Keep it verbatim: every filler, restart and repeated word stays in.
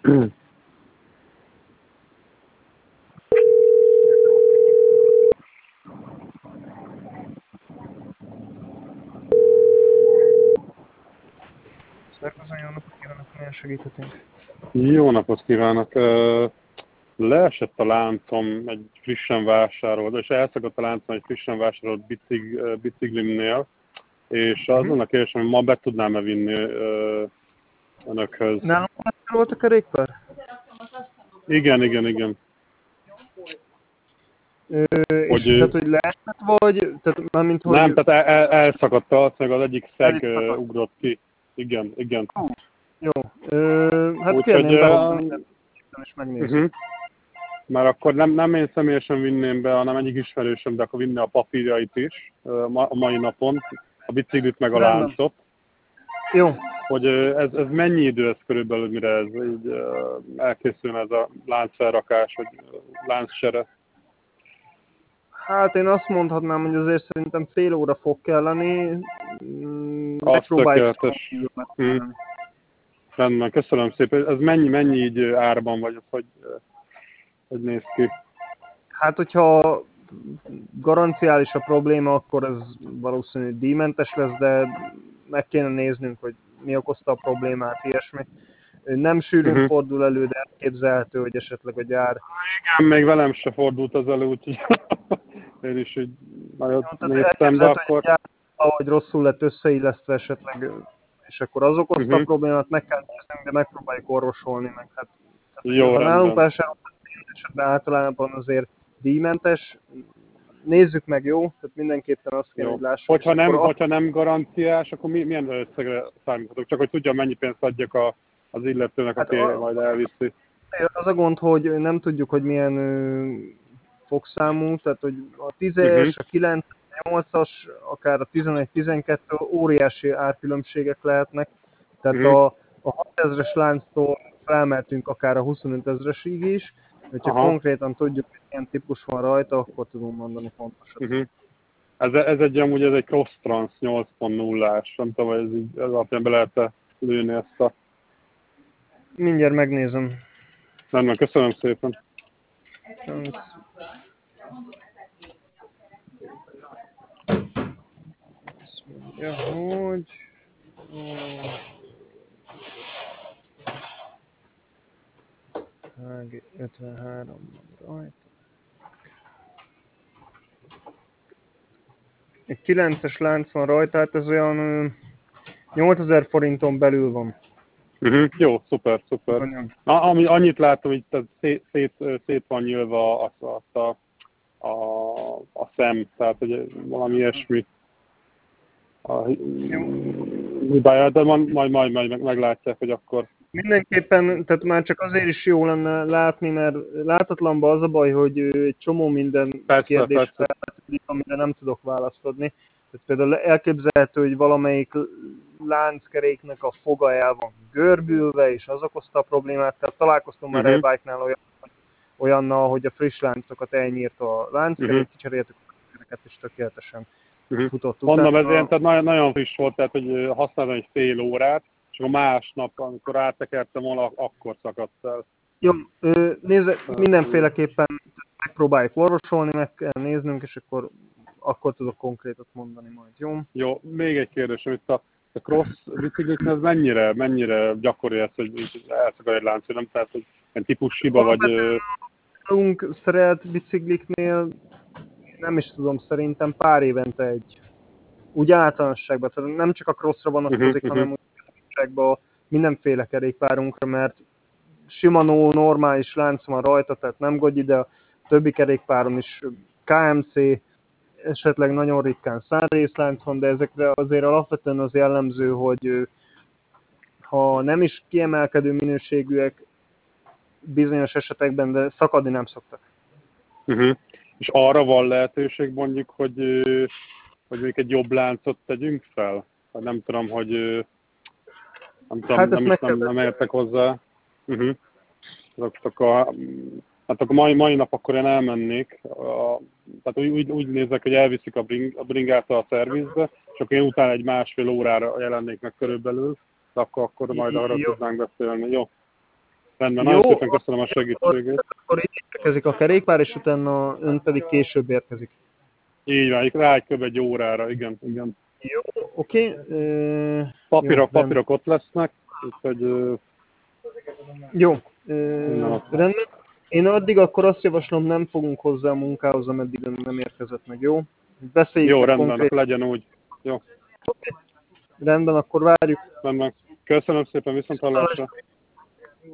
Szerkező, jó napot kívánok, milyen segíthetünk? Jó napot kívánok! Leesett a láncom egy frissen vásárolt, és elszakadt a láncom egy frissen vásárolt bicik, biciklimnél, és azon a kérdésem, hogy ma be tudnám-e vinni önökhöz. Nálam volt a kerékpár? Igen, igen, igen. Ö, és hogy, tehát, hogy leesett, vagy? Tehát, mármint, hogy... Nem, tehát el, el, elszakadt az, meg az egyik szeg Elszakadt. ugrott ki. Igen, igen. Ó, jó. Ö, hát Úgy, kérném hogy, behozni, és megnézzük. Uh-huh. Már akkor nem, nem én személyesen vinném be, hanem egyik ismerősöm, de akkor vinne a papírjait is a mai napon, a biciklit meg a Rendben. láncot. Jó. Hogy ez, ez mennyi idő ez körülbelül, mire ez így elkészül ez a láncfelrakás, vagy láncsere? Hát én azt mondhatnám, hogy azért szerintem fél óra fog kelleni. Azt tökéletes. Hmm. Rendben, köszönöm szépen. Ez mennyi, mennyi így árban vagy, hogy, hogy néz ki? Hát, hogyha garanciális a probléma, akkor ez valószínűleg díjmentes lesz, de meg kéne néznünk, hogy mi okozta a problémát, ilyesmi. Nem sűrűn uh-huh. fordul elő, de elképzelhető, hogy esetleg a gyár... Igen, még velem se fordult az elő, úgyhogy én is így nagyon Jó, néztem, de akkor... Gyár, ahogy rosszul lett összeillesztve esetleg, és akkor az okozta uh-huh. a problémát, meg kell néznünk, de megpróbáljuk orvosolni, meg hát... Jó, ha nálunk rendben. vásárolt, esetben általában azért díjmentes. Nézzük meg, jó? Tehát mindenképpen azt kell, hogy lássuk. Hogyha nem, akkor hogyha nem garanciás, akkor mi, milyen összegre számíthatok? Csak hogy tudjam, mennyi pénzt adjak a, az illetőnek, hát aki a, majd elviszi. Az a gond, hogy nem tudjuk, hogy milyen ö, fogszámú, tehát hogy a tízes, uh-huh. a kilenc, a nyolcas, akár a tizenegy tizenkettő óriási árkülönbségek lehetnek. Tehát uh-huh. a, a hatezres lánctól felmeltünk akár a huszonötezresig is. Hogyha Aha. konkrétan tudjuk, hogy milyen típus van rajta, akkor tudunk mondani pontosan. Uh-huh. Ez, ez egy amúgy ez egy Crosstrans nyolc pont nullás, nem tudom, hogy ez így ez alapján be lehet lőni ezt a... Mindjárt megnézem. Nem, köszönöm szépen. Azt mondja, hogy... ötvenhárom rajta. Egy kilences lánc van rajta, hát ez olyan nyolcezer forinton belül van. Uh-huh. Jó, szuper, szuper. Na, ami, annyit látom, hogy tehát szét, szét, szét van nyílva az, az a, a, a szem, tehát hogy valami ilyesmi. Hibája, de majd, majd, majd, majd meglátják, hogy akkor... Mindenképpen, tehát már csak azért is jó lenne látni, mert látatlanban az a baj, hogy egy csomó minden kérdés felvetődik, amire nem tudok választ adni. Tehát például elképzelhető, hogy valamelyik lánckeréknek a foga el van görbülve, és az okozta a problémát. Tehát találkoztam már uh-huh. e-bike-nál olyan, olyannal, hogy a friss láncokat elnyírta a lánckerék, uh-huh. kicseréltük a lánckereket, és tökéletesen uh-huh. futott utána. Mondom, ez ilyen, tehát nagyon, nagyon friss volt, tehát hogy használtam egy fél órát, és a másnap, amikor áttekertem volna, akkor szakadt el. Jó, nézze, mindenféleképpen megpróbáljuk orvosolni, meg kell néznünk, és akkor, akkor tudok konkrétat mondani majd, jó? Jó, még egy kérdés, hogy a, a cross bicikliknél ez mennyire, mennyire gyakori ez, hogy elszakad egy lánc, nem? Tehát, hogy ilyen típus hiba, vagy... Nálunk szerelt bicikliknél nem is tudom, szerintem pár évente egy. Úgy általánosságban, tehát nem csak a crossra vonatkozik, uh-huh, hanem úgy általánosságban mindenféle kerékpárunkra, mert sima normális lánc van rajta, tehát nem gogyi, de a többi kerékpáron is ká em cé, esetleg nagyon ritkán szárrészlánc van, de ezekre azért alapvetően az jellemző, hogy ha nem is kiemelkedő minőségűek bizonyos esetekben, de szakadni nem szoktak. Uh-huh. És arra van lehetőség mondjuk, hogy, hogy még egy jobb láncot tegyünk fel? Nem tudom, hogy nem, tudom, hát nem, is, nem, nem értek hozzá. Uh-huh. Akkor, hát akkor mai, mai nap akkor én elmennék. A, tehát úgy, úgy, úgy nézek, hogy elviszik a, bring, a bringát a szervizbe, és akkor én utána egy másfél órára jelennék meg körülbelül, de akkor, akkor majd arra tudnánk beszélni. Jó? Rendben, Jó, nagyon szépen köszönöm a segítségét. Akkor itt érkezik a kerékpár, és utána ön pedig később érkezik. Így van, rá egy kb. Egy órára, igen, igen. Jó, oké. Okay. Papírok, papírok ott lesznek, úgyhogy... Jó, uh, rendben. Én addig akkor azt javaslom, nem fogunk hozzá a munkához, ameddig ön nem érkezett meg, jó? Beszéljük jó, rendben, konkrét... legyen úgy. Jó. Okay. Rendben, akkor várjuk. Rendben. Köszönöm szépen, viszonthallásra.